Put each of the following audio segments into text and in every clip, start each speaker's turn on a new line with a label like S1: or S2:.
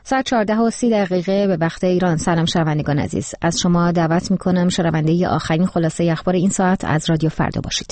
S1: ساعت 14:30 به وقت ایران. سلام شنوندگان عزیز، از شما دعوت میکنم شنونده آخرین خلاصه اخبار این ساعت از رادیو فردا باشید.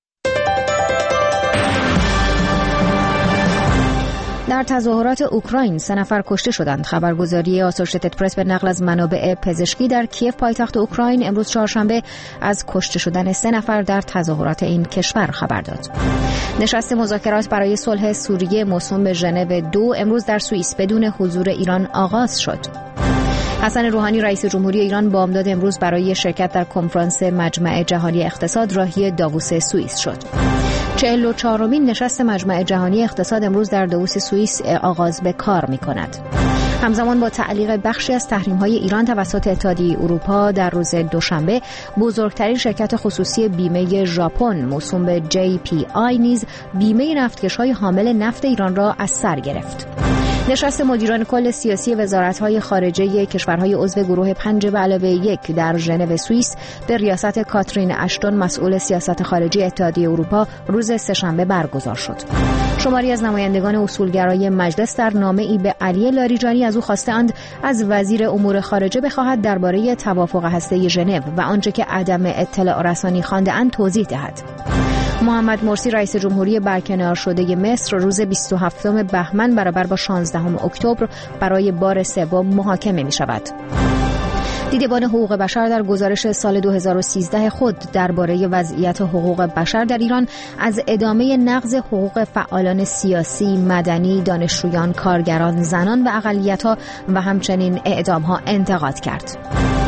S1: در تظاهرات اوکراین 3 نفر کشته شدند. خبرگزاری آسوشیتد پرس به نقل از منابع پزشکی در کیف پایتخت اوکراین امروز چهارشنبه از کشته شدن 3 نفر در تظاهرات این کشور خبر داد. نشست مذاکرات برای صلح سوریه موسوم به ژنو 2 امروز در سوئیس بدون حضور ایران آغاز شد. حسن روحانی رئیس جمهوری ایران بامداد امروز برای شرکت در کنفرانس مجمع جهانی اقتصاد راهی داووس سوئیس شد. 44مین نشست مجمع جهانی اقتصاد امروز در داووس سوئیس آغاز به کار می‌کند. همزمان با تعلیق بخشی از تحریم‌های ایران توسط اتحادیه اروپا در روز دوشنبه، بزرگترین شرکت خصوصی بیمه ژاپن موسوم به JPI نیز بیمه نفتکش‌های حامل نفت ایران را از سر گرفت. نشست مدیران کل سیاسی وزارت‌های خارجه کشورهای عضو گروه 5+1 در ژنو سوئیس به ریاست کاترین اشتون مسئول سیاست خارجی اتحادیه اروپا روز سه‌شنبه برگزار شد. شماری از نمایندگان اصولگرای مجلس در نامه‌ای به علی لاریجانی از او خواستند از وزیر امور خارجه بخواهد درباره توافق هسته‌ای ژنو و آنچه که عدم اطلاع رسانی خوانده‌اند توضیح دهد. محمد مرسی رئیس جمهوری برکنار شده مصر روز 27 بهمن برابر با 16 اکتبر برای بار سوم محاکمه می شود. دیدبان حقوق بشر در گزارش سال 2013 خود درباره وضعیت حقوق بشر در ایران از ادامه نقض حقوق فعالان سیاسی، مدنی، دانشجویان، کارگران، زنان و اقلیت‌ها و همچنین اعدام‌ها انتقاد کرد.